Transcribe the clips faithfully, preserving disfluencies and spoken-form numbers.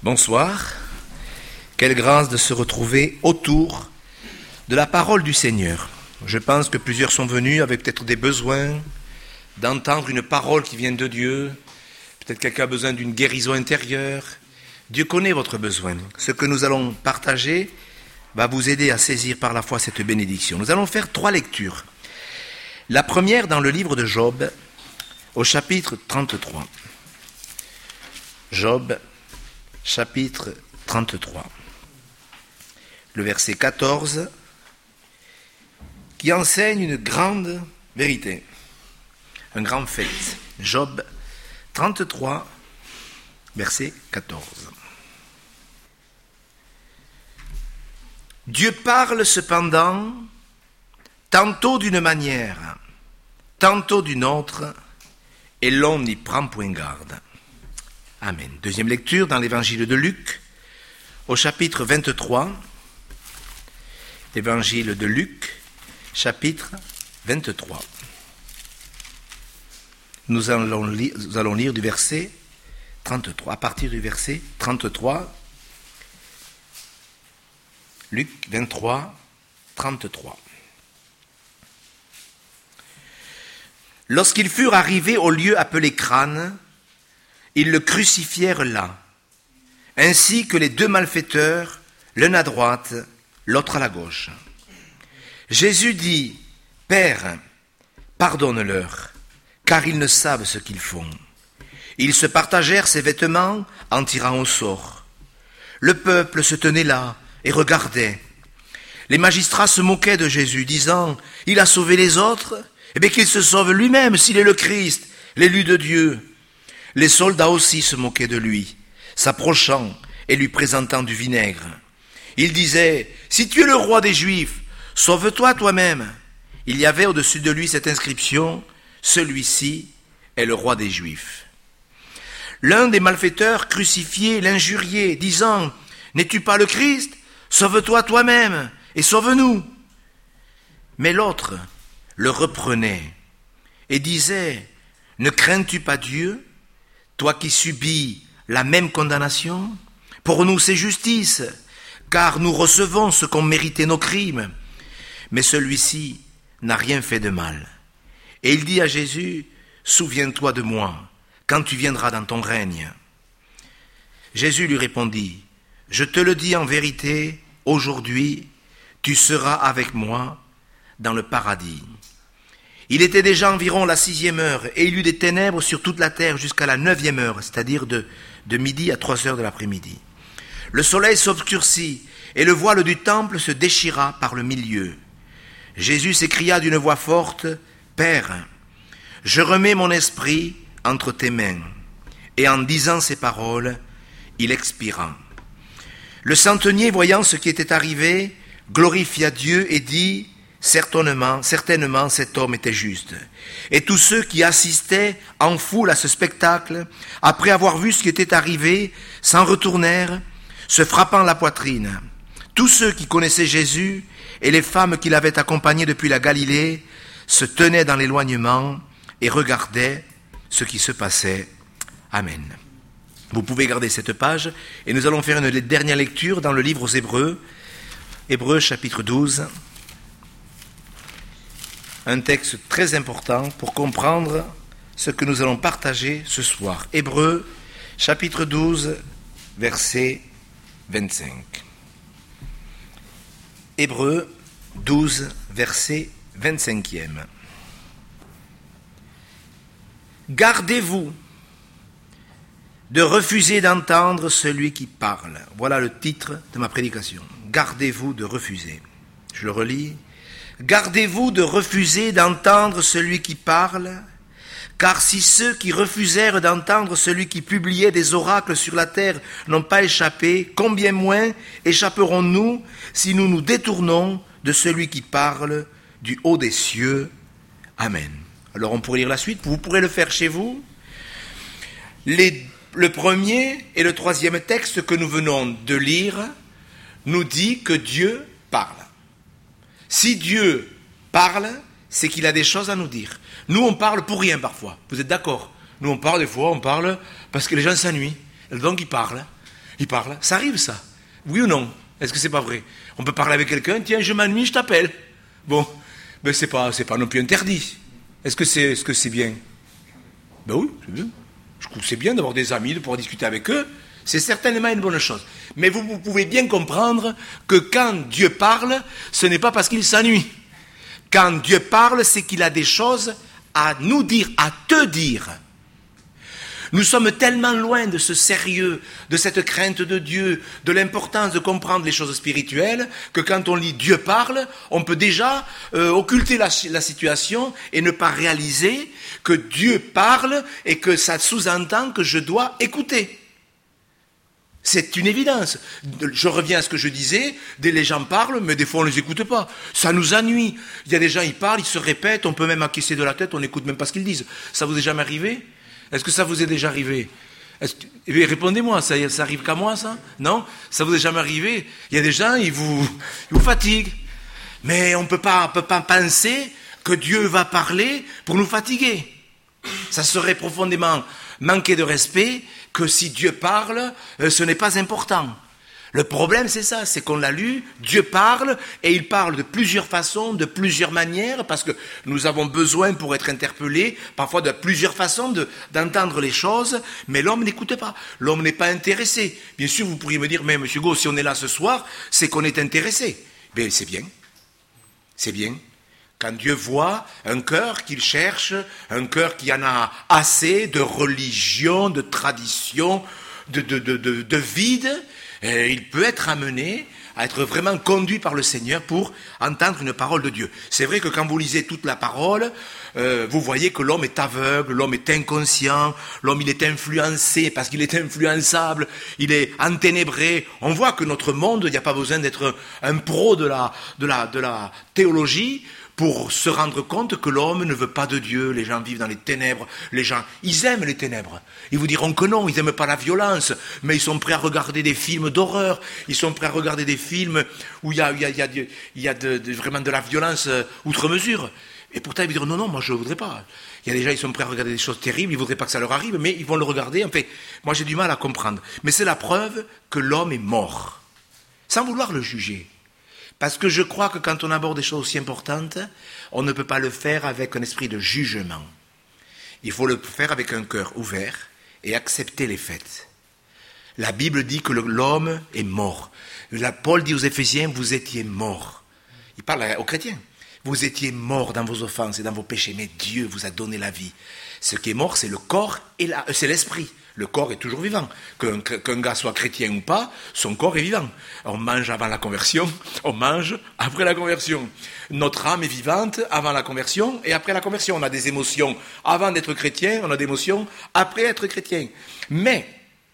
Bonsoir, quelle grâce de se retrouver autour de la parole du Seigneur. Je pense que plusieurs sont venus avec peut-être des besoins d'entendre une parole qui vient de Dieu. Peut-être quelqu'un a besoin d'une guérison intérieure. Dieu connaît votre besoin. Ce que nous allons partager va vous aider à saisir par la foi cette bénédiction. Nous allons faire trois lectures. La première dans le livre de Job, au chapitre trente-trois. Job, chapitre trente-trois. Le verset quatorze, qui enseigne une grande vérité, un grand fait. Job trente-trois, verset quatorze. Dieu parle cependant tantôt d'une manière, tantôt d'une autre, et l'on n'y prend point garde. Amen. Deuxième lecture dans l'évangile de Luc, au chapitre vingt-trois. Évangile de Luc, chapitre vingt-trois. Nous allons, li- nous allons lire du verset trente-trois. À partir du verset trente-trois, Luc vingt-trois, trente-trois. Lorsqu'ils furent arrivés au lieu appelé Crâne, ils le crucifièrent là, ainsi que les deux malfaiteurs, l'un à droite, l'autre à la gauche. Jésus dit, « Père, pardonne-leur, car ils ne savent ce qu'ils font. » Ils se partagèrent ses vêtements en tirant au sort. Le peuple se tenait là et regardait. Les magistrats se moquaient de Jésus, disant, « Il a sauvé les autres, eh bien qu'il se sauve lui-même s'il est le Christ, l'élu de Dieu. » Les soldats aussi se moquaient de lui, s'approchant et lui présentant du vinaigre. Ils disaient, « Si tu es le roi des Juifs, sauve-toi toi-même. » Il y avait au-dessus de lui cette inscription, « Celui-ci est le roi des Juifs. » L'un des malfaiteurs crucifiés l'injuriait, disant, « N'es-tu pas le Christ ? Sauve-toi toi-même et sauve-nous. » Mais l'autre le reprenait et disait, « Ne crains-tu pas Dieu, toi qui subis la même condamnation ? Pour nous c'est justice, car nous recevons ce qu'ont mérité nos crimes. Mais celui-ci n'a rien fait de mal. » Et il dit à Jésus, « Souviens-toi de moi, quand tu viendras dans ton règne. » Jésus lui répondit, « Je te le dis en vérité, aujourd'hui, tu seras avec moi dans le paradis. » Il était déjà environ la sixième heure, et il y eut des ténèbres sur toute la terre jusqu'à la neuvième heure, c'est-à-dire de, de midi à trois heures de l'après-midi. Le soleil s'obscurcit, et le voile du temple se déchira par le milieu. Jésus s'écria d'une voix forte, « Père, je remets mon esprit entre tes mains. » Et en disant ces paroles, il expira. Le centenier, voyant ce qui était arrivé, glorifia Dieu et dit, Certainement, certainement, cet homme était juste. Et tous ceux qui assistaient en foule à ce spectacle, après avoir vu ce qui était arrivé, s'en retournèrent, se frappant la poitrine. Tous ceux qui connaissaient Jésus et les femmes qui l'avaient accompagné depuis la Galilée se tenaient dans l'éloignement et regardaient ce qui se passait. Amen. Vous pouvez garder cette page et nous allons faire une dernière lecture dans le livre aux Hébreux, Hébreux chapitre douze. Un texte très important pour comprendre ce que nous allons partager ce soir. Hébreux, chapitre douze, verset vingt-cinq. Hébreux douze, verset vingt-cinquième. Gardez-vous de refuser d'entendre celui qui parle. Voilà le titre de ma prédication. Gardez-vous de refuser. Je le relis. Gardez-vous de refuser d'entendre celui qui parle, car si ceux qui refusèrent d'entendre celui qui publiait des oracles sur la terre n'ont pas échappé, combien moins échapperons-nous si nous nous détournons de celui qui parle du haut des cieux. Amen. Alors on pourrait lire la suite, vous pourrez le faire chez vous. Les, le premier et le troisième texte que nous venons de lire nous dit que Dieu parle. Si Dieu parle, c'est qu'il a des choses à nous dire. Nous, on parle pour rien parfois. Vous êtes d'accord ? Nous, on parle des fois, on parle parce que les gens s'ennuient. Donc, ils parlent. Il parle. Ça arrive, ça. Oui ou non? Est-ce que c'est pas vrai? On peut parler avec quelqu'un, tiens, je m'ennuie, je t'appelle. Bon, mais c'est pas, c'est pas non plus interdit. Est-ce que c'est, est-ce que c'est bien? Ben oui, c'est bien. Je trouve que c'est bien d'avoir des amis, de pouvoir discuter avec eux. C'est certainement une bonne chose. Mais vous, vous pouvez bien comprendre que quand Dieu parle, ce n'est pas parce qu'il s'ennuie. Quand Dieu parle, c'est qu'il a des choses à nous dire, à te dire. Nous sommes tellement loin de ce sérieux, de cette crainte de Dieu, de l'importance de comprendre les choses spirituelles, que quand on lit Dieu parle, on peut déjà euh, occulter la, la situation et ne pas réaliser que Dieu parle et que ça sous-entend que je dois écouter. C'est une évidence. Je reviens à ce que je disais, les gens parlent, mais des fois on ne les écoute pas. Ça nous ennuie. Il y a des gens, ils parlent, ils se répètent, on peut même acquiescer de la tête, on n'écoute même pas ce qu'ils disent. Ça vous est jamais arrivé? Est-ce que ça vous est déjà arrivé? Est-ce que... eh répondez-moi, ça, ça arrive qu'à moi, ça? Non? Ça vous est jamais arrivé? Il y a des gens, ils vous, ils vous fatiguent. Mais on ne peut pas, peut pas penser que Dieu va parler pour nous fatiguer. Ça serait profondément manquer de respect que si Dieu parle, ce n'est pas important. Le problème, c'est ça, c'est qu'on l'a lu, Dieu parle, et il parle de plusieurs façons, de plusieurs manières, parce que nous avons besoin pour être interpellés, parfois de plusieurs façons de, d'entendre les choses, mais l'homme n'écoute pas, l'homme n'est pas intéressé. Bien sûr, vous pourriez me dire, mais monsieur Gau, si on est là ce soir, c'est qu'on est intéressé. Bien, c'est bien, c'est bien. Quand Dieu voit un cœur qu'il cherche, un cœur qui en a assez de religion, de tradition, de, de, de, de, de vide, et il peut être amené à être vraiment conduit par le Seigneur pour entendre une parole de Dieu. C'est vrai que quand vous lisez toute la parole, euh, vous voyez que l'homme est aveugle, l'homme est inconscient, l'homme il est influencé parce qu'il est influençable, il est enténébré. On voit que notre monde, il n'y a pas besoin d'être un pro de la, de la, de la théologie pour se rendre compte que l'homme ne veut pas de Dieu. Les gens vivent dans les ténèbres. Les gens, ils aiment les ténèbres. Ils vous diront que non, ils n'aiment pas la violence, mais ils sont prêts à regarder des films d'horreur. Ils sont prêts à regarder des films où il y a, il y a, il y a, il y a de, de, vraiment de la violence outre mesure. Et pourtant, ils vont dire non, non, moi je ne voudrais pas. Il y a des gens, ils sont prêts à regarder des choses terribles, ils ne voudraient pas que ça leur arrive, mais ils vont le regarder. En fait, moi j'ai du mal à comprendre. Mais c'est la preuve que l'homme est mort, sans vouloir le juger. Parce que je crois que quand on aborde des choses aussi importantes, on ne peut pas le faire avec un esprit de jugement. Il faut le faire avec un cœur ouvert et accepter les faits. La Bible dit que l'homme est mort. La, Paul dit aux Éphésiens, vous étiez morts. Il parle aux chrétiens. Vous étiez morts dans vos offenses et dans vos péchés, mais Dieu vous a donné la vie. Ce qui est mort, c'est le corps et la, c'est l'esprit. Le corps est toujours vivant. Qu'un, qu'un gars soit chrétien ou pas, son corps est vivant. On mange avant la conversion, on mange après la conversion. Notre âme est vivante avant la conversion et après la conversion. On a des émotions avant d'être chrétien, on a des émotions après être chrétien. Mais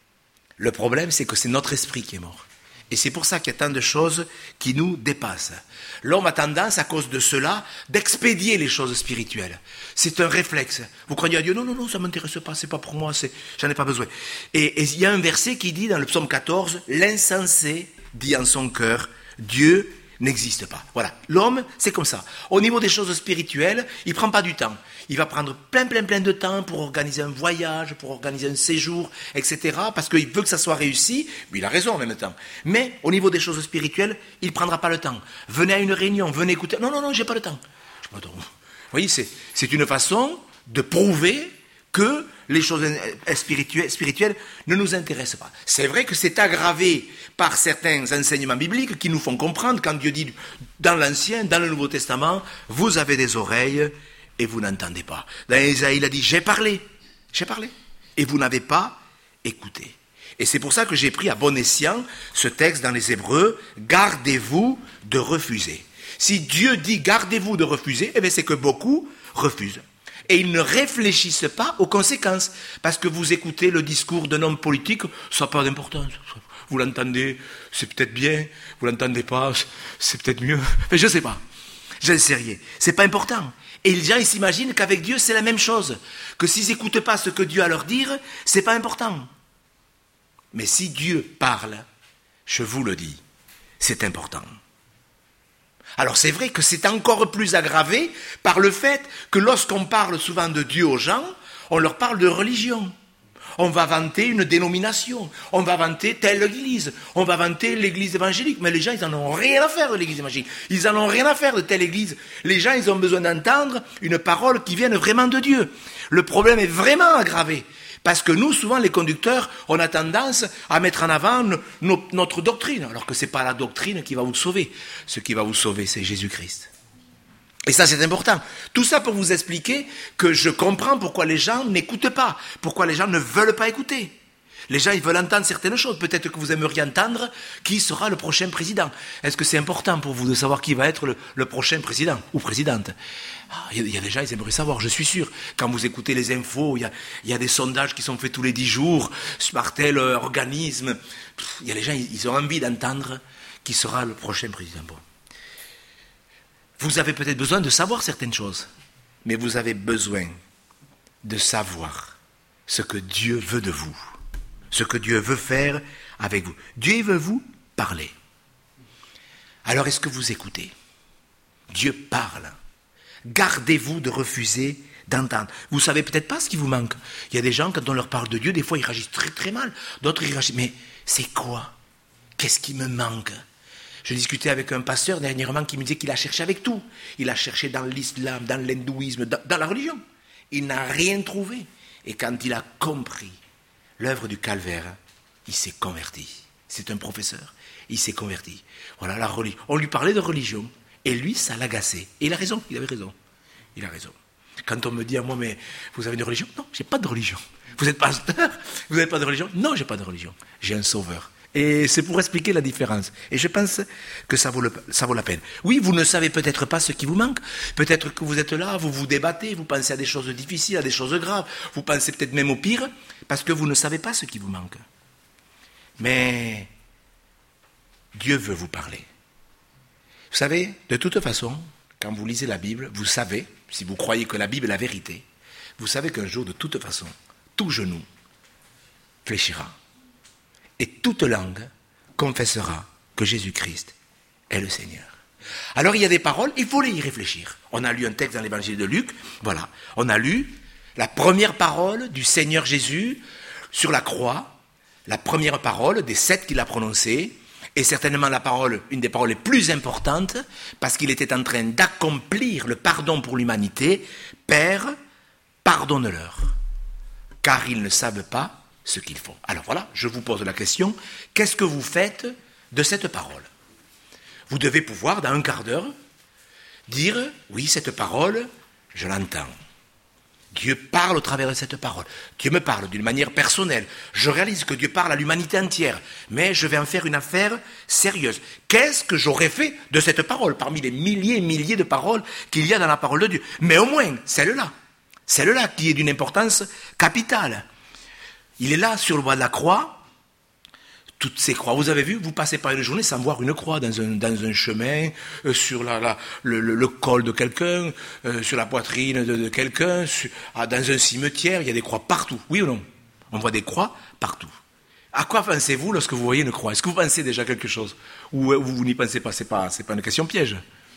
le problème, c'est que c'est notre esprit qui est mort. Et c'est pour ça qu'il y a tant de choses qui nous dépassent. L'homme a tendance, à cause de cela, d'expédier les choses spirituelles. C'est un réflexe. Vous croyez à Dieu? Non, non, non, ça ne m'intéresse pas, c'est pas pour moi, c'est, j'en ai pas besoin. Et il y a un verset qui dit, dans le psaume quatorze, l'insensé dit en son cœur, Dieu n'existe pas. Voilà. L'homme, c'est comme ça. Au niveau des choses spirituelles, il ne prend pas du temps. Il va prendre plein, plein, plein de temps pour organiser un voyage, pour organiser un séjour, et cetera. Parce qu'il veut que ça soit réussi. Mais il a raison en même temps. Mais au niveau des choses spirituelles, il ne prendra pas le temps. Venez à une réunion, venez écouter. Non, non, non, j'ai pas le temps. Je me dis, vous voyez, c'est, c'est une façon de prouver que les choses spirituelles, spirituelles ne nous intéressent pas. C'est vrai que c'est aggravé par certains enseignements bibliques qui nous font comprendre quand Dieu dit dans l'Ancien, dans le Nouveau Testament, vous avez des oreilles et vous n'entendez pas. Dans Ésaïe, il a dit, j'ai parlé, j'ai parlé, et vous n'avez pas écouté. Et c'est pour ça que j'ai pris à bon escient ce texte dans les Hébreux, gardez-vous de refuser. Si Dieu dit gardez-vous de refuser, eh bien c'est que beaucoup refusent. Et ils ne réfléchissent pas aux conséquences. Parce que vous écoutez le discours d'un homme politique, ça n'a pas d'importance. Vous l'entendez, c'est peut-être bien. Vous ne l'entendez pas, c'est peut-être mieux. Mais je ne sais pas. Je ne sais rien. Ce n'est pas important. Et les gens, ils s'imaginent qu'avec Dieu, c'est la même chose. Que s'ils n'écoutent pas ce que Dieu a à leur dire, ce n'est pas important. Mais si Dieu parle, je vous le dis, c'est important. Alors c'est vrai que c'est encore plus aggravé par le fait que lorsqu'on parle souvent de Dieu aux gens, on leur parle de religion. On va vanter une dénomination. On va vanter telle église. On va vanter l'église évangélique. Mais les gens, ils n'en ont rien à faire de l'église évangélique. Ils n'en ont rien à faire de telle église. Les gens, ils ont besoin d'entendre une parole qui vienne vraiment de Dieu. Le problème est vraiment aggravé. Parce que nous, souvent, les conducteurs, on a tendance à mettre en avant no- notre doctrine. Alors que ce n'est pas la doctrine qui va vous sauver. Ce qui va vous sauver, c'est Jésus-Christ. Et ça, c'est important. Tout ça pour vous expliquer que je comprends pourquoi les gens n'écoutent pas, pourquoi les gens ne veulent pas écouter. Les gens, ils veulent entendre certaines choses. Peut-être que vous aimeriez entendre qui sera le prochain président. Est-ce que c'est important pour vous de savoir qui va être le, le prochain président ou présidente? Ah, il, y a, il y a des gens, ils aimeraient savoir, je suis sûr. Quand vous écoutez les infos, il y a, il y a des sondages qui sont faits tous les dix jours par tel organisme. Il y a des gens, ils, ils ont envie d'entendre qui sera le prochain président. Bon. Vous avez peut-être besoin de savoir certaines choses, mais vous avez besoin de savoir ce que Dieu veut de vous, ce que Dieu veut faire avec vous. Dieu veut vous parler. Alors est-ce que vous écoutez? Dieu parle. Gardez-vous de refuser d'entendre. Vous ne savez peut-être pas ce qui vous manque. Il y a des gens, quand on leur parle de Dieu, des fois ils réagissent très très mal. D'autres ils réagissent, mais c'est quoi? Qu'est-ce qui me manque? Je discutais avec un pasteur dernièrement qui me disait qu'il a cherché avec tout. Il a cherché dans l'islam, dans l'hindouisme, dans, dans la religion. Il n'a rien trouvé. Et quand il a compris l'œuvre du calvaire, il s'est converti. C'est un professeur. Il s'est converti. Voilà la religion. On lui parlait de religion. Et lui, ça l'agaçait. Et il a raison. Il avait raison. Il a raison. Quand on me dit à moi, mais vous avez une religion? Non, j'ai pas de religion. Vous êtes pasteur? Vous n'avez pas de religion? Non, j'ai pas de religion. J'ai un sauveur. Et c'est pour expliquer la différence. Et je pense que ça vaut, le, ça vaut la peine. Oui, vous ne savez peut-être pas ce qui vous manque. Peut-être que vous êtes là, vous vous débattez, vous pensez à des choses difficiles, à des choses graves. Vous pensez peut-être même au pire, parce que vous ne savez pas ce qui vous manque. Mais Dieu veut vous parler. Vous savez, de toute façon, quand vous lisez la Bible, vous savez, si vous croyez que la Bible est la vérité, vous savez qu'un jour, de toute façon, tout genou fléchira. Et toute langue confessera que Jésus-Christ est le Seigneur. Alors il y a des paroles, il faut y réfléchir. On a lu un texte dans l'évangile de Luc, voilà. On a lu la première parole du Seigneur Jésus sur la croix, la première parole des sept qu'il a prononcées, et certainement la parole, une des paroles les plus importantes, parce qu'il était en train d'accomplir le pardon pour l'humanité. Père, pardonne-leur, car ils ne savent pas ce qu'ils font. Alors voilà, je vous pose la question, qu'est-ce que vous faites de cette parole? Vous devez pouvoir, dans un quart d'heure, dire, oui, cette parole, je l'entends. Dieu parle au travers de cette parole. Dieu me parle d'une manière personnelle. Je réalise que Dieu parle à l'humanité entière, mais je vais en faire une affaire sérieuse. Qu'est-ce que j'aurais fait de cette parole, parmi les milliers et milliers de paroles qu'il y a dans la parole de Dieu? Mais au moins, celle-là, celle-là qui est d'une importance capitale. Il est là, sur le bois de la croix, toutes ces croix. Vous avez vu, vous passez par une journée sans voir une croix dans un, dans un chemin, euh, sur la, la, le, le, le col de quelqu'un, euh, sur la poitrine de, de quelqu'un, sur, ah, dans un cimetière, il y a des croix partout. Oui ou non? On voit des croix partout. À quoi pensez-vous lorsque vous voyez une croix? Est-ce que vous pensez déjà quelque chose? Ou vous, vous n'y pensez pas? Ce n'est pas, c'est pas une question piège.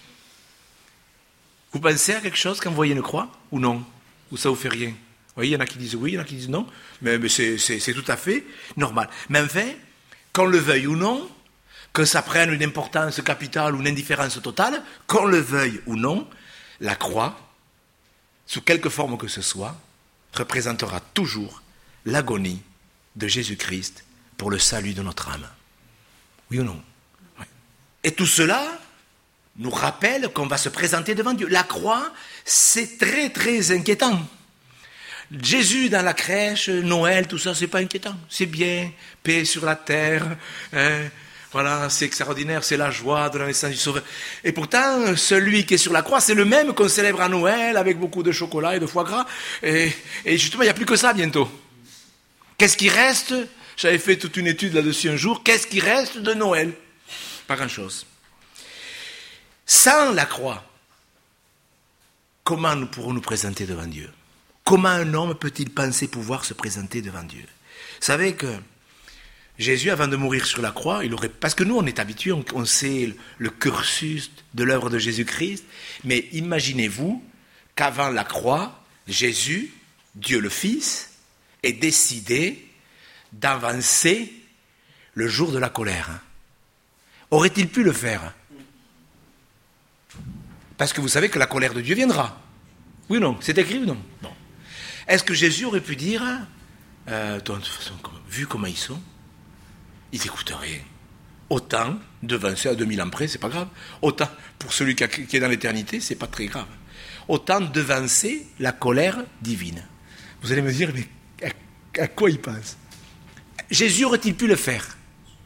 Vous pensez à quelque chose quand vous voyez une croix? Ou non? Ou ça vous fait rien? Vous voyez, il y en a qui disent oui, il y en a qui disent non, mais, mais c'est, c'est, c'est tout à fait normal. Mais enfin, qu'on le veuille ou non, que ça prenne une importance capitale ou une indifférence totale, qu'on le veuille ou non, la croix, sous quelque forme que ce soit, représentera toujours l'agonie de Jésus-Christ pour le salut de notre âme. Oui ou non? Oui. Et tout cela nous rappelle qu'on va se présenter devant Dieu. La croix, c'est très très inquiétant. Jésus dans la crèche, Noël, tout ça, c'est pas inquiétant. C'est bien, paix sur la terre, hein, voilà, c'est extraordinaire, c'est la joie de la naissance du Sauveur. Et pourtant, celui qui est sur la croix, c'est le même qu'on célèbre à Noël, avec beaucoup de chocolat et de foie gras. Et, et justement, il n'y a plus que ça bientôt. Qu'est-ce qui reste? J'avais fait toute une étude là-dessus un jour. Qu'est-ce qui reste de Noël? Pas grand-chose. Sans la croix, comment nous pourrons nous présenter devant Dieu? Comment un homme peut-il penser pouvoir se présenter devant Dieu? Vous savez que Jésus, avant de mourir sur la croix, il aurait... Parce que nous, on est habitués, on, on sait le cursus de l'œuvre de Jésus-Christ, mais imaginez-vous qu'avant la croix, Jésus, Dieu le Fils, ait décidé d'avancer le jour de la colère. Aurait-il pu le faire? Parce que vous savez que la colère de Dieu viendra. Oui ou non? C'est écrit ou non? Non. Est-ce que Jésus aurait pu dire, euh, de toute façon, vu comment ils sont, ils n'écouteraient. Autant devancer à deux mille ans près, c'est pas grave. Autant, pour celui qui, a, qui est dans l'éternité, c'est pas très grave. Autant devancer la colère divine. Vous allez me dire, mais à, à quoi il pense? Jésus aurait-il pu le faire?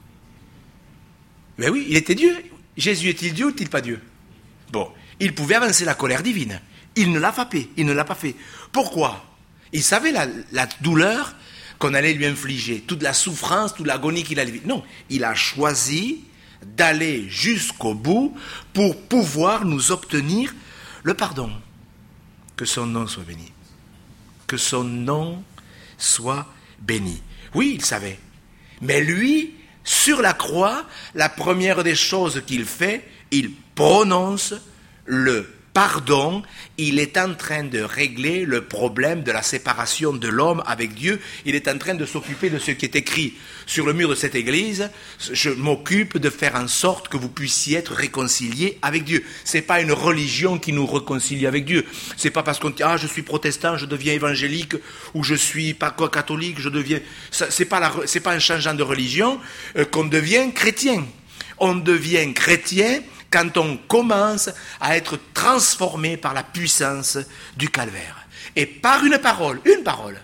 Ben oui, il était Dieu. Jésus est-il Dieu ou est-il pas Dieu? Bon, il pouvait avancer la colère divine. Il ne l'a pas fait. Il ne l'a pas fait. Pourquoi? Il savait la, la douleur qu'on allait lui infliger, toute la souffrance, toute l'agonie qu'il allait vivre. Non, il a choisi d'aller jusqu'au bout pour pouvoir nous obtenir le pardon. Que son nom soit béni. Que son nom soit béni. Oui, il savait. Mais lui, sur la croix, la première des choses qu'il fait, il prononce le pardon. Il est en train de régler le problème de la séparation de l'homme avec Dieu. Il est en train de s'occuper de ce qui est écrit sur le mur de cette église. Je m'occupe de faire en sorte que vous puissiez être réconciliés avec Dieu. C'est pas une religion qui nous réconcilie avec Dieu. C'est pas parce qu'on dit, ah, je suis protestant, je deviens évangélique, ou je suis pas quoi catholique, je deviens, ça, c'est pas la, c'est pas en changeant de religion euh, qu'on devient chrétien. On devient chrétien quand on commence à être transformé par la puissance du calvaire. Et par une parole, une parole,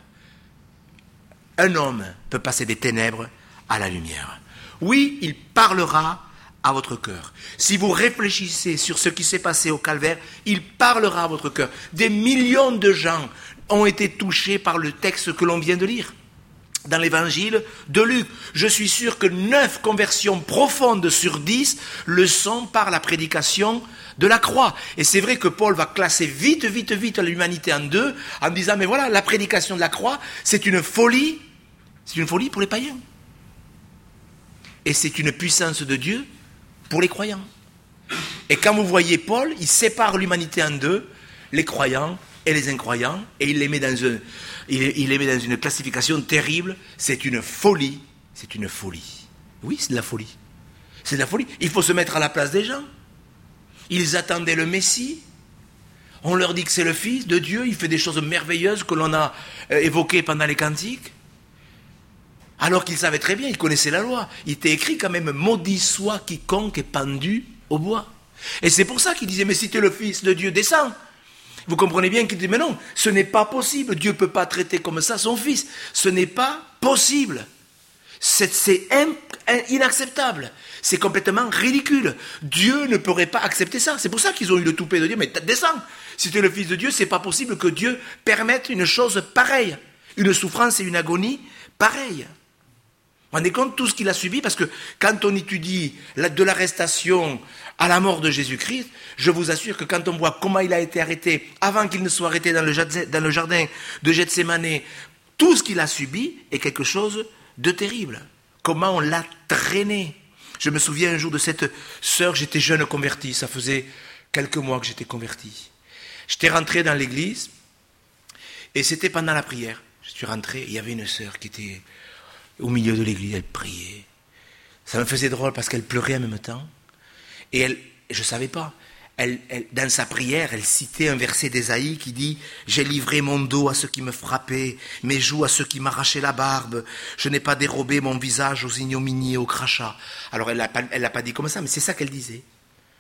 un homme peut passer des ténèbres à la lumière. Oui, il parlera à votre cœur. Si vous réfléchissez sur ce qui s'est passé au calvaire, il parlera à votre cœur. Des millions de gens ont été touchés par le texte que l'on vient de lire. Dans l'évangile de Luc, je suis sûr que neuf conversions profondes sur dix le sont par la prédication de la croix. Et c'est vrai que Paul va classer vite, vite, vite l'humanité en deux, en disant, mais voilà, la prédication de la croix, c'est une folie, c'est une folie pour les païens. Et c'est une puissance de Dieu pour les croyants. Et quand vous voyez Paul, il sépare l'humanité en deux, les croyants et les incroyants, et il les met dans un... Il les met dans une classification terrible. C'est une folie. C'est une folie. Oui, c'est de la folie. C'est de la folie. Il faut se mettre à la place des gens. Ils attendaient le Messie. On leur dit que c'est le Fils de Dieu. Il fait des choses merveilleuses que l'on a euh, évoquées pendant les cantiques. Alors qu'ils savaient très bien, ils connaissaient la loi. Il était écrit quand même, maudit soit quiconque est pendu au bois. Et c'est pour ça qu'il disait, mais si tu es le Fils de Dieu, descends. Vous comprenez bien qu'il dit, mais non, ce n'est pas possible. Dieu ne peut pas traiter comme ça son fils. Ce n'est pas possible. C'est, c'est in, in, inacceptable. C'est complètement ridicule. Dieu ne pourrait pas accepter ça. C'est pour ça qu'ils ont eu le toupet de Dieu. Mais descends. Si tu es le fils de Dieu, c'est pas possible que Dieu permette une chose pareille. Une souffrance et une agonie pareilles. Vous vous rendez compte de tout ce qu'il a subi? Parce que quand on étudie la, de l'arrestation à la mort de Jésus-Christ, je vous assure que quand on voit comment il a été arrêté, avant qu'il ne soit arrêté dans le, dans le jardin de Gethsémane, tout ce qu'il a subi est quelque chose de terrible. Comment on l'a traîné. Je me souviens un jour de cette sœur, j'étais jeune converti, ça faisait quelques mois que j'étais converti. J'étais rentré dans l'église, et c'était pendant la prière. Je suis rentré, et il y avait une sœur qui était au milieu de l'église, elle priait. Ça me faisait drôle parce qu'elle pleurait en même temps. Et elle, je ne savais pas, elle, elle, dans sa prière, elle citait un verset d'Ésaïe qui dit « J'ai livré mon dos à ceux qui me frappaient, mes joues à ceux qui m'arrachaient la barbe. Je n'ai pas dérobé mon visage aux ignominies et aux crachats. » Alors elle ne l'a pas dit comme ça, mais c'est ça qu'elle disait. Et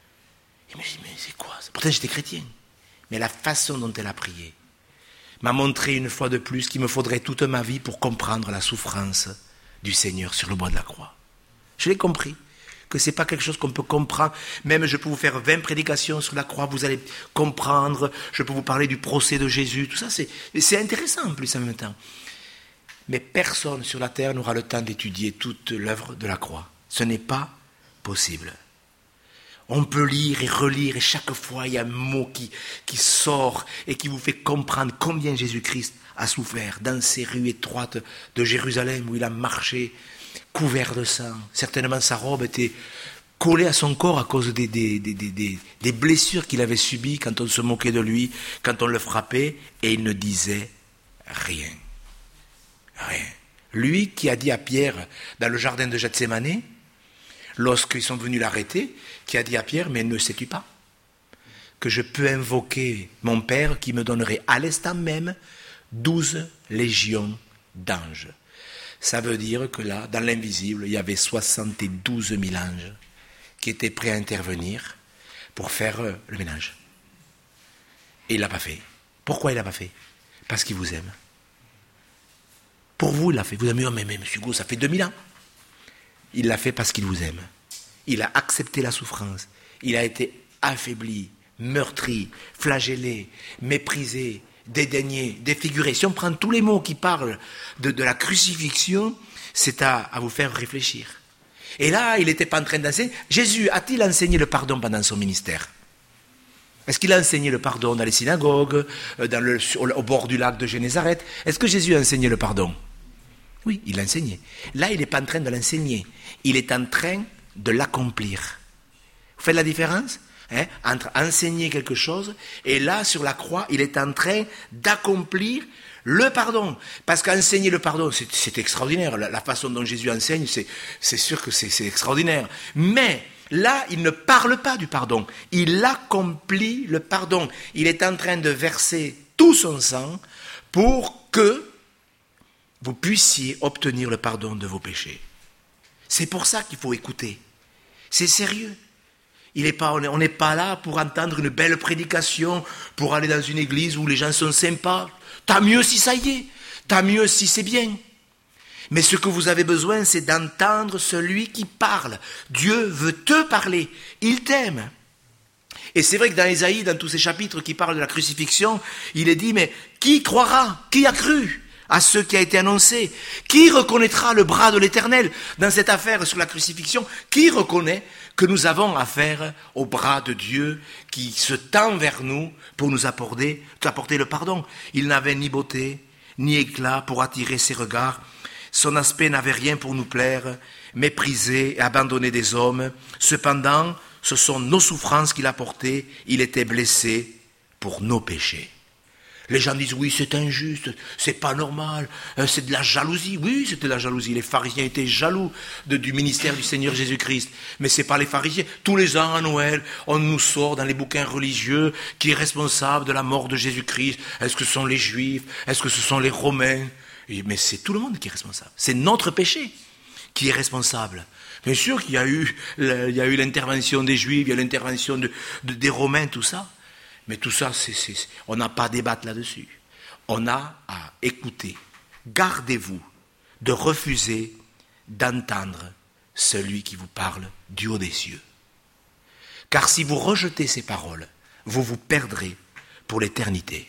je me dis « Mais c'est quoi ça ?» Pourtant j'étais chrétien. Mais la façon dont elle a prié m'a montré une fois de plus qu'il me faudrait toute ma vie pour comprendre la souffrance du Seigneur sur le bois de la croix. Je l'ai compris, que ce n'est pas quelque chose qu'on peut comprendre. Même je peux vous faire vingt prédications sur la croix, vous allez comprendre. Je peux vous parler du procès de Jésus, tout ça, c'est, c'est intéressant en plus en même temps. Mais personne sur la terre n'aura le temps d'étudier toute l'œuvre de la croix. Ce n'est pas possible. On peut lire et relire et chaque fois il y a un mot qui, qui sort et qui vous fait comprendre combien Jésus-Christ a souffert dans ces rues étroites de Jérusalem où il a marché couvert de sang. Certainement sa robe était collée à son corps à cause des, des, des, des, des blessures qu'il avait subies quand on se moquait de lui, quand on le frappait, et il ne disait rien. Rien. Lui qui a dit à Pierre, dans le jardin de Gethsémani, lorsqu'ils sont venus l'arrêter, qui a dit à Pierre, mais ne sais-tu pas que je peux invoquer mon Père qui me donnerait à l'instant même douze légions d'anges. Ça veut dire que là, dans l'invisible, il y avait soixante-douze mille anges qui étaient prêts à intervenir pour faire le ménage. Et il ne l'a pas fait. Pourquoi il ne l'a pas fait? Parce qu'il vous aime. Pour vous, il l'a fait. Vous avez dit, oh, mais, mais monsieur Gros, ça fait deux mille ans. Il l'a fait parce qu'il vous aime. Il a accepté la souffrance. Il a été affaibli, meurtri, flagellé, méprisé, dédaigné, défiguré. Si on prend tous les mots qui parlent de, de la crucifixion, c'est à, à vous faire réfléchir. Et là, il n'était pas en train d'enseigner. Jésus a-t-il enseigné le pardon pendant son ministère? Est-ce qu'il a enseigné le pardon dans les synagogues, dans le, au, au bord du lac de Génézareth? Est-ce que Jésus a enseigné le pardon? Oui, il l'a enseigné. Là, il n'est pas en train de l'enseigner. Il est en train de l'accomplir. Vous faites la différence hein, entre enseigner quelque chose et là, sur la croix, il est en train d'accomplir le pardon. Parce qu'enseigner le pardon, c'est, c'est extraordinaire. La, la façon dont Jésus enseigne, c'est, c'est sûr que c'est, c'est extraordinaire. Mais là, il ne parle pas du pardon. Il accomplit le pardon. Il est en train de verser tout son sang pour que vous puissiez obtenir le pardon de vos péchés. C'est pour ça qu'il faut écouter. C'est sérieux. Il est pas, on n'est pas là pour entendre une belle prédication, pour aller dans une église où les gens sont sympas. Tant mieux si ça y est. Tant mieux si c'est bien. Mais ce que vous avez besoin, c'est d'entendre celui qui parle. Dieu veut te parler. Il t'aime. Et c'est vrai que dans Ésaïe, dans tous ces chapitres qui parlent de la crucifixion, il est dit, mais qui croira? Qui a cru à ce qui a été annoncé? Qui reconnaîtra le bras de l'Éternel dans cette affaire sur la crucifixion? Qui reconnaît que nous avons affaire au bras de Dieu qui se tend vers nous pour nous apporter, apporter le pardon? Il n'avait ni beauté, ni éclat pour attirer ses regards. Son aspect n'avait rien pour nous plaire, méprisé et abandonné des hommes. Cependant, ce sont nos souffrances qu'il a portées. Il était blessé pour nos péchés. Les gens disent, oui, c'est injuste, c'est pas normal, c'est de la jalousie. Oui, c'était de la jalousie. Les pharisiens étaient jaloux de, du ministère du Seigneur Jésus-Christ. Mais c'est pas les pharisiens. Tous les ans, à Noël, on nous sort dans les bouquins religieux qui est responsable de la mort de Jésus-Christ. Est-ce que ce sont les Juifs? Est-ce que ce sont les Romains? Mais c'est tout le monde qui est responsable. C'est notre péché qui est responsable. Bien sûr qu'il y a eu, il y a eu l'intervention des Juifs, il y a l'intervention de, de, des Romains, tout ça. Mais tout ça, c'est, c'est, on n'a pas à débattre là-dessus. On a à écouter. Gardez-vous de refuser d'entendre celui qui vous parle du haut des cieux. Car si vous rejetez ces paroles, vous vous perdrez pour l'éternité.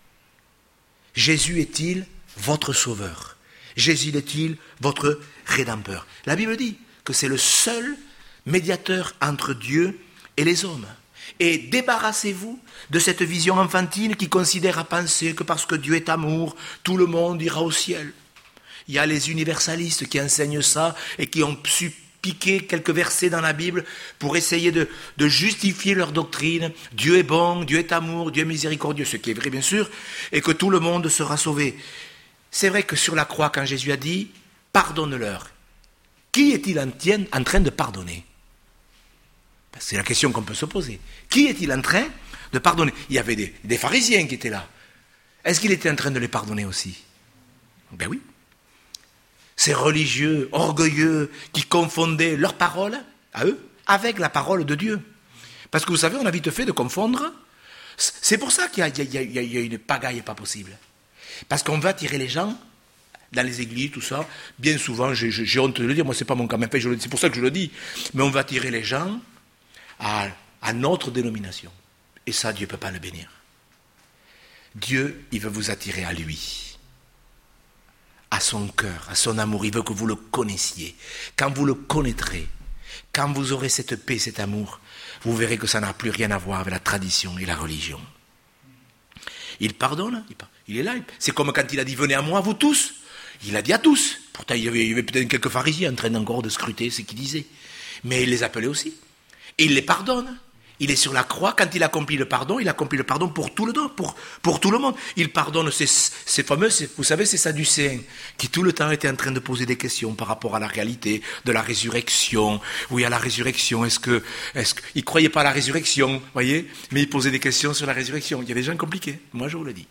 Jésus est-il votre sauveur? Jésus est-il votre rédempteur? La Bible dit que c'est le seul médiateur entre Dieu et les hommes. Et débarrassez-vous de cette vision enfantine qui considère à penser que parce que Dieu est amour, tout le monde ira au ciel. Il y a les universalistes qui enseignent ça et qui ont su piquer quelques versets dans la Bible pour essayer de, de justifier leur doctrine. Dieu est bon, Dieu est amour, Dieu est miséricordieux, ce qui est vrai bien sûr, et que tout le monde sera sauvé. C'est vrai que sur la croix, quand Jésus a dit « pardonne-leur », qui est-il en train de pardonner? C'est la question qu'on peut se poser. Qui est-il en train de pardonner? Il y avait des, des pharisiens qui étaient là. Est-ce qu'il était en train de les pardonner aussi? Ben oui. Ces religieux, orgueilleux, qui confondaient leurs paroles, à eux, avec la parole de Dieu. Parce que vous savez, on a vite fait de confondre. C'est pour ça qu'il y a, il y a, il y a une pagaille pas possible. Parce qu'on veut attirer les gens dans les églises, tout ça. Bien souvent, j'ai, j'ai honte de le dire, moi c'est pas mon cas, mais c'est pour ça que je le dis. Mais on veut attirer les gens à, à notre dénomination. Et ça, Dieu ne peut pas le bénir. Dieu, il veut vous attirer à lui, à son cœur, à son amour. Il veut que vous le connaissiez. Quand vous le connaîtrez, quand vous aurez cette paix, cet amour, vous verrez que ça n'a plus rien à voir avec la tradition et la religion. Il pardonne, il est là. C'est comme quand il a dit « Venez à moi, vous tous ». Il a dit à tous. Pourtant, il y avait, il y avait peut-être quelques pharisiens en train encore de scruter ce qu'il disait. Mais il les appelait aussi. Et il les pardonne. Il est sur la croix, quand il accomplit le pardon, il accomplit le pardon pour tout le monde, pour, pour tout le monde. Il pardonne ces, ces fameux, ces, vous savez, ces Sadducéens, qui tout le temps étaient en train de poser des questions par rapport à la réalité de la résurrection. Oui, à la résurrection, est-ce que, est-ce que, ils croyaient pas à la résurrection, voyez, mais ils posaient des questions sur la résurrection. Il y a des gens compliqués, moi je vous le dis.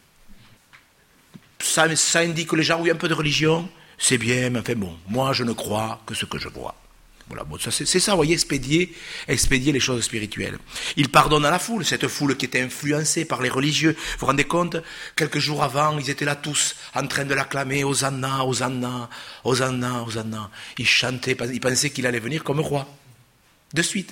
Ça, ça indique que les gens, oui, un peu de religion, c'est bien, mais enfin bon, moi je ne crois que ce que je vois. Voilà, bon, ça, c'est, c'est ça, vous voyez, expédier, expédier les choses spirituelles. Il pardonne à la foule, cette foule qui était influencée par les religieux. Vous vous rendez compte, quelques jours avant, ils étaient là tous en train de l'acclamer, Hosanna, Hosanna, Hosanna, Hosanna. Ils chantaient, ils pensaient qu'il allait venir comme roi, de suite.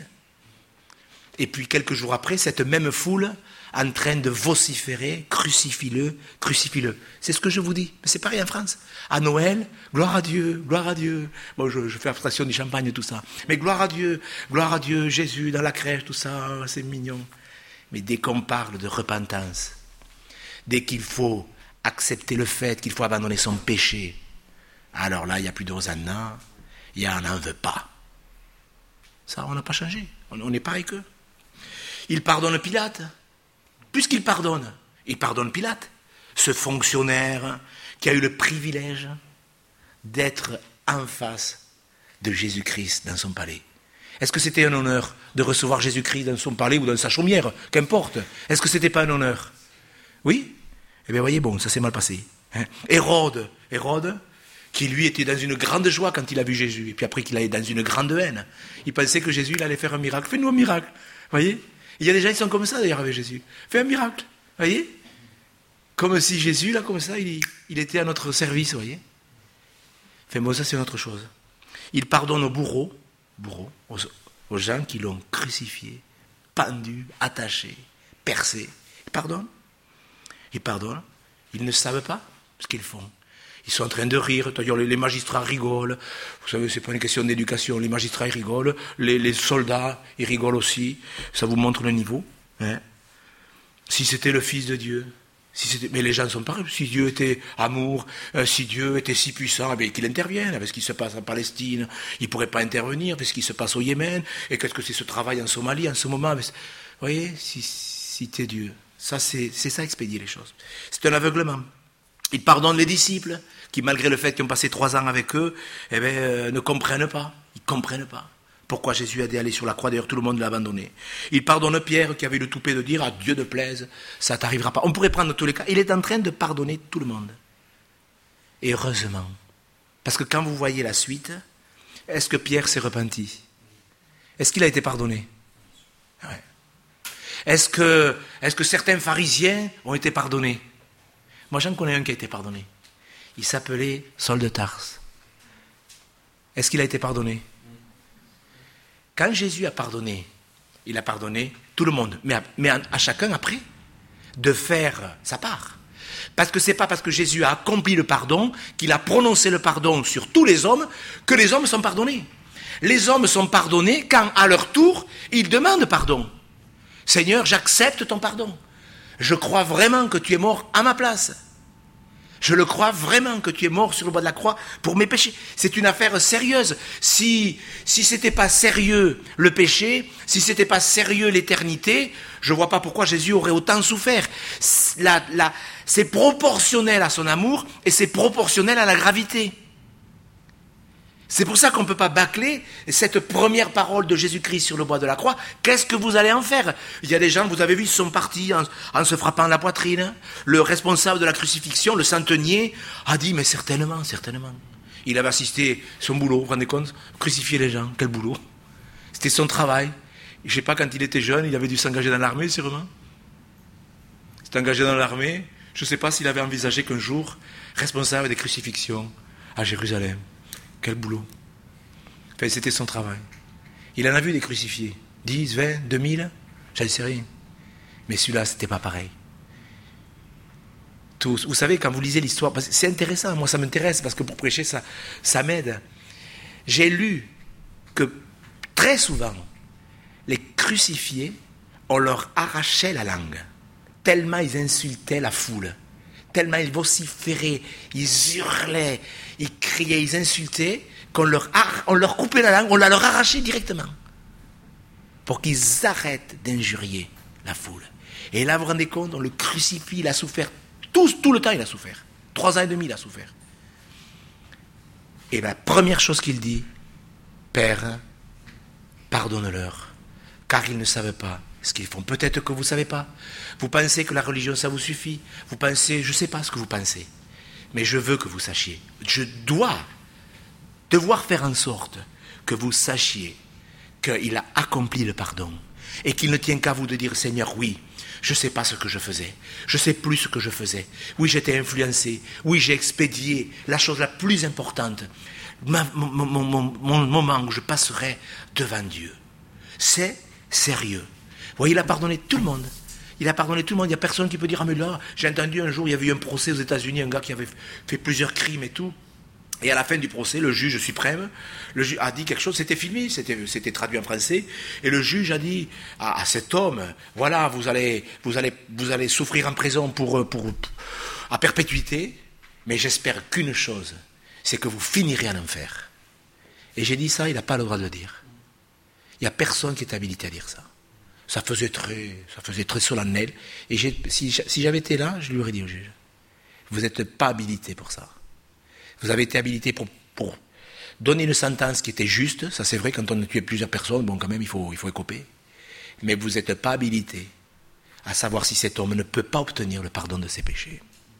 Et puis quelques jours après, cette même foule en train de vociférer, crucifie-le, crucifie-le. C'est ce que je vous dis. Mais c'est pareil en France. À Noël, gloire à Dieu, gloire à Dieu. Bon, je, je fais abstraction du champagne et tout ça. Mais gloire à Dieu, gloire à Dieu, Jésus dans la crèche, tout ça, c'est mignon. Mais dès qu'on parle de repentance, dès qu'il faut accepter le fait qu'il faut abandonner son péché, alors là, il n'y a plus de Hosanna, il y a un n'en veut pas. Ça, on n'a pas changé. On, on est pareil qu'eux. Il pardonne Pilate. Puisqu'il pardonne, il pardonne Pilate, ce fonctionnaire qui a eu le privilège d'être en face de Jésus-Christ dans son palais. Est-ce que c'était un honneur de recevoir Jésus-Christ dans son palais ou dans sa chaumière? Qu'importe. Est-ce que c'était pas un honneur? Oui. Eh bien, voyez, bon, ça s'est mal passé. Hein. Hérode, Hérode, qui lui était dans une grande joie quand il a vu Jésus, et puis après qu'il allait dans une grande haine. Il pensait que Jésus il allait faire un miracle. Fais-nous un miracle. Voyez? Il y a des gens qui sont comme ça d'ailleurs avec Jésus. Fais un miracle, voyez? Comme si Jésus, là, comme ça, il, il était à notre service, voyez? Enfin bon, ça c'est une autre chose. Il pardonne aux bourreaux, bourreaux aux, aux gens qui l'ont crucifié, pendu, attaché, percé. Il pardonne. Il pardonne. Ils ne savent pas ce qu'ils font. Ils sont en train de rire, c'est-à-dire les magistrats rigolent. Vous savez, c'est pas une question d'éducation. Les magistrats, ils rigolent. Les, les soldats, ils rigolent aussi. Ça vous montre le niveau. Hein. Si c'était le Fils de Dieu, si c'était... mais les gens sont pareils. Si Dieu était amour, euh, si Dieu était si puissant, eh bien, qu'il intervienne avec ce qui se passe en Palestine. Il ne pourrait pas intervenir avec ce qui se passe au Yémen. Et qu'est-ce que c'est ce travail en Somalie en ce moment? Vous voyez, si, si t'es Dieu. Ça, c'est, c'est ça, expédier les choses. C'est un aveuglement. Il pardonne les disciples qui, malgré le fait qu'ils ont passé trois ans avec eux, eh bien, euh, ne comprennent pas. Ils ne comprennent pas pourquoi Jésus a dû aller sur la croix. D'ailleurs, tout le monde l'a abandonné. Il pardonne Pierre qui avait le toupet de dire « à Dieu de plaise, ça ne t'arrivera pas ». On pourrait prendre tous les cas. Il est en train de pardonner tout le monde. Et heureusement. Parce que quand vous voyez la suite, est-ce que Pierre s'est repenti? Est-ce qu'il a été pardonné? Ouais. Est-ce que, est-ce que certains pharisiens ont été pardonnés? Moi, j'en connais un qui a été pardonné. Il s'appelait Saul de Tarse. Est-ce qu'il a été pardonné? Quand Jésus a pardonné, il a pardonné tout le monde, mais à, mais à, à chacun après, de faire sa part. Parce que ce n'est pas parce que Jésus a accompli le pardon, qu'il a prononcé le pardon sur tous les hommes, que les hommes sont pardonnés. Les hommes sont pardonnés quand, à leur tour, ils demandent pardon. Seigneur, j'accepte ton pardon. Je crois vraiment que tu es mort à ma place. Je le crois vraiment que tu es mort sur le bois de la croix pour mes péchés. C'est une affaire sérieuse. Si, si ce n'était pas sérieux le péché, si ce n'était pas sérieux l'éternité, je ne vois pas pourquoi Jésus aurait autant souffert. La, la, c'est proportionnel à son amour et c'est proportionnel à la gravité. C'est pour ça qu'on ne peut pas bâcler cette première parole de Jésus-Christ sur le bois de la croix. Qu'est-ce que vous allez en faire? Il y a des gens, vous avez vu, ils sont partis en, en se frappant la poitrine. Le responsable de la crucifixion, le centenier, a dit, mais certainement, certainement. Il avait assisté son boulot, vous vous rendez compte? Crucifier les gens, quel boulot? C'était son travail. Je ne sais pas, quand il était jeune, il avait dû s'engager dans l'armée, sûrement. Il s'est engagé dans l'armée. Je ne sais pas s'il avait envisagé qu'un jour, responsable des crucifixions à Jérusalem. Quel boulot. Enfin, c'était son travail. Il en a vu des crucifiés. dix, vingt, deux mille, j'en sais rien. Mais celui-là, c'était pas pareil. Tous. Vous savez, quand vous lisez l'histoire, c'est intéressant, moi ça m'intéresse, parce que pour prêcher, ça, ça m'aide. J'ai lu que très souvent, les crucifiés, on leur arrachait la langue, tellement ils insultaient la foule. Tellement ils vociféraient, ils hurlaient, ils criaient, ils insultaient, qu'on leur, on leur coupait la langue, on la leur arrachait directement. pour qu'ils arrêtent d'injurier la foule. Et là, vous vous rendez compte, on le crucifie, il a souffert, tout, tout le temps il a souffert. Trois ans et demi il a souffert. Et la première chose qu'il dit, Père, pardonne-leur, car ils ne savent pas ce qu'ils font. Peut-être que vous ne savez pas. Vous pensez que la religion, ça vous suffit. Vous pensez, je ne sais pas ce que vous pensez. Mais je veux que vous sachiez. Je dois devoir faire en sorte que vous sachiez qu'il a accompli le pardon. Et qu'il ne tient qu'à vous de dire, Seigneur, oui, je ne sais pas ce que je faisais. Je ne sais plus ce que je faisais. Oui, j'étais influencé. Oui, j'ai expédié la chose la plus importante. Ma, mon, mon, mon, mon moment où je passerai devant Dieu. C'est sérieux. Vous voyez, il a pardonné tout le monde. Il a pardonné tout le monde. Il n'y a personne qui peut dire, ah mais là, j'ai entendu un jour, il y avait eu un procès aux États-Unis, un gars qui avait fait plusieurs crimes et tout. Et à la fin du procès, le juge suprême le juge a dit quelque chose, c'était filmé, c'était, c'était traduit en français, et le juge a dit à, à cet homme, voilà, vous allez, vous allez, vous allez souffrir en prison pour, pour, à perpétuité, mais j'espère qu'une chose, c'est que vous finirez en enfer. Et j'ai dit ça, il n'a pas le droit de le dire. Il n'y a personne qui est habilité à dire ça. Ça faisait très, ça faisait très solennel. Et j'ai, si, si j'avais été là, je lui aurais dit au juge, vous n'êtes pas habilité pour ça. Vous avez été habilité pour, pour donner une sentence qui était juste. Ça c'est vrai, quand on a tué plusieurs personnes, bon quand même il faut, il faut écoper. Mais vous n'êtes pas habilité à savoir si cet homme ne peut pas obtenir le pardon de ses péchés.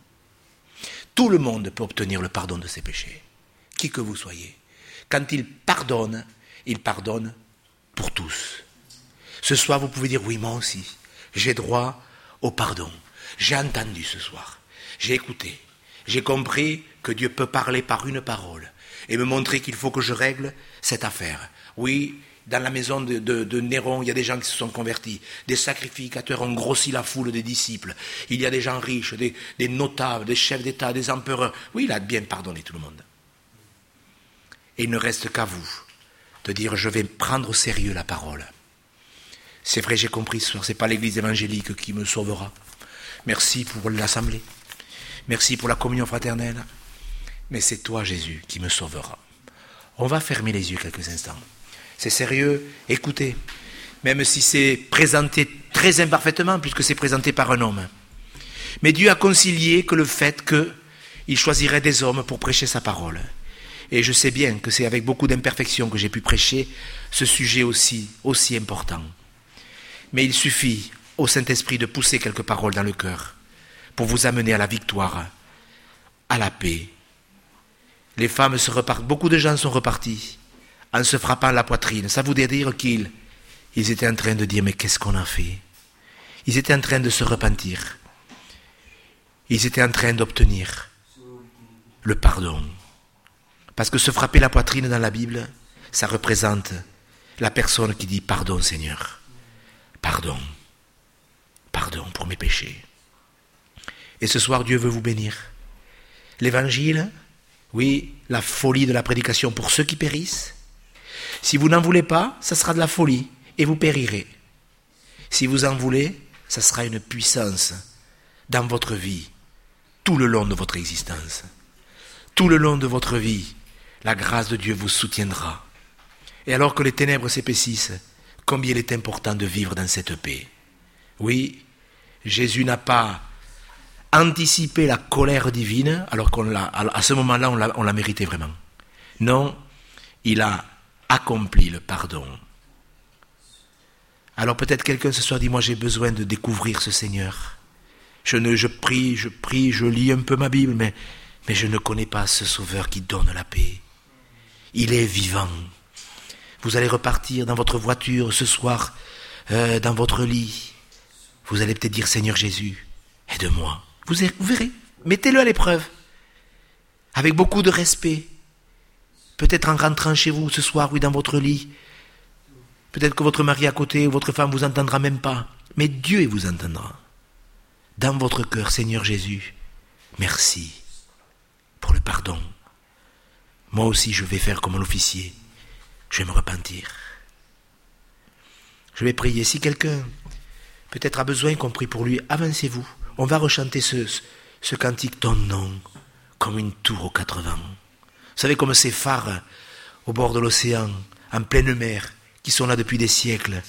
Tout le monde peut obtenir le pardon de ses péchés. Qui que vous soyez. Quand il pardonne, il pardonne pour tous. Ce soir, vous pouvez dire, oui, moi aussi, j'ai droit au pardon. J'ai entendu ce soir, j'ai écouté, j'ai compris que Dieu peut parler par une parole et me montrer qu'il faut que je règle cette affaire. Oui, dans la maison de, de, de Néron, il y a des gens qui se sont convertis, des sacrificateurs ont grossi la foule des disciples, il y a des gens riches, des, des notables, des chefs d'État, des empereurs. Oui, il a bien pardonné tout le monde. Et il ne reste qu'à vous de dire, je vais prendre au sérieux la parole. C'est vrai, j'ai compris ce soir, ce n'est pas l'église évangélique qui me sauvera. Merci pour l'assemblée. Merci pour la communion fraternelle. Mais c'est toi, Jésus, qui me sauvera. On va fermer les yeux quelques instants. C'est sérieux, écoutez. Même si c'est présenté très imparfaitement, puisque c'est présenté par un homme. Mais Dieu a concilié que le fait qu'il choisirait des hommes pour prêcher sa parole. Et je sais bien que c'est avec beaucoup d'imperfections que j'ai pu prêcher ce sujet aussi, aussi important. Mais il suffit au Saint-Esprit de pousser quelques paroles dans le cœur pour vous amener à la victoire, à la paix. Les femmes se repartent, beaucoup de gens sont repartis en se frappant la poitrine. Ça voudrait dire qu'ils ils étaient en train de dire, mais qu'est-ce qu'on a fait? Ils étaient en train de se repentir. Ils étaient en train d'obtenir le pardon. Parce que se frapper la poitrine dans la Bible, ça représente la personne qui dit, pardon Seigneur. Pardon, pardon pour mes péchés. Et ce soir, Dieu veut vous bénir. L'évangile, oui, la folie de la prédication pour ceux qui périssent. Si vous n'en voulez pas, ça sera de la folie et vous périrez. Si vous en voulez, ça sera une puissance dans votre vie, tout le long de votre existence. Tout le long de votre vie, la grâce de Dieu vous soutiendra. Et alors que les ténèbres s'épaississent, combien il est important de vivre dans cette paix. Oui, Jésus n'a pas anticipé la colère divine, alors qu'on l'a, à ce moment-là, on l'a, on l'a mérité vraiment. Non, il a accompli le pardon. Alors peut-être quelqu'un ce soir dit, moi j'ai besoin de découvrir ce Seigneur. Je, ne, je prie, je prie, je lis un peu ma Bible, mais, mais je ne connais pas ce Sauveur qui donne la paix. Il est vivant. Vous allez repartir dans votre voiture ce soir, euh, dans votre lit. Vous allez peut-être dire, Seigneur Jésus, aide-moi. Vous, vous verrez, mettez-le à l'épreuve. Avec beaucoup de respect. Peut-être en rentrant chez vous ce soir, oui, dans votre lit. Peut-être que votre mari à côté ou votre femme vous entendra même pas. Mais Dieu vous entendra. Dans votre cœur, Seigneur Jésus, merci pour le pardon. Moi aussi, je vais faire comme l'officier. Je vais me repentir. Je vais prier. Si quelqu'un peut-être a besoin qu'on prie pour lui, avancez-vous. On va rechanter ce, ce cantique, ton nom, comme une tour aux quatre vents. Vous savez, comme ces phares au bord de l'océan, en pleine mer, qui sont là depuis des siècles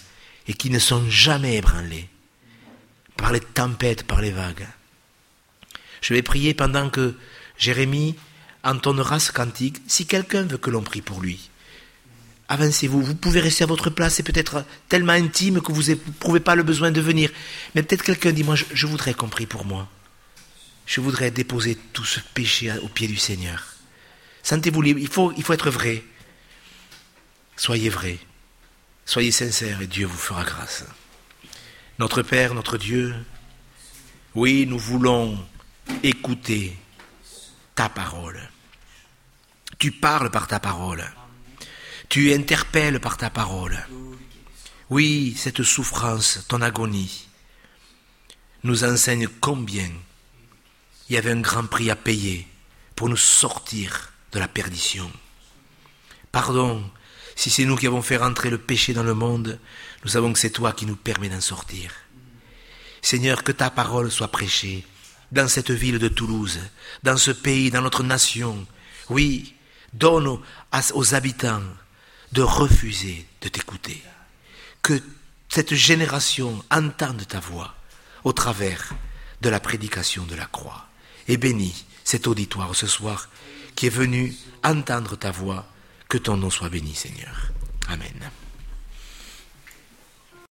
et qui ne sont jamais ébranlés par les tempêtes, par les vagues. Je vais prier pendant que Jérémie entonnera ce cantique. Si quelqu'un veut que l'on prie pour lui, avancez-vous. Vous pouvez rester à votre place, c'est peut-être tellement intime que vous n'éprouvez pas le besoin de venir. Mais peut-être quelqu'un dit, moi je, je voudrais qu'on prie pour moi. Je voudrais déposer tout ce péché au pied du Seigneur. Sentez-vous libre, il faut, il faut être vrai. Soyez vrai, soyez sincères et Dieu vous fera grâce. Notre Père, notre Dieu, oui, nous voulons écouter ta parole. Tu parles par ta parole. Tu interpelles par ta parole. Oui, cette souffrance, ton agonie, nous enseigne combien il y avait un grand prix à payer pour nous sortir de la perdition. Pardon, si c'est nous qui avons fait rentrer le péché dans le monde, nous savons que c'est toi qui nous permets d'en sortir. Seigneur, que ta parole soit prêchée dans cette ville de Toulouse, dans ce pays, dans notre nation. Oui, donne aux, aux habitants de refuser de t'écouter. Que cette génération entende ta voix au travers de la prédication de la croix. Et bénis cet auditoire ce soir qui est venu entendre ta voix. Que ton nom soit béni, Seigneur. Amen.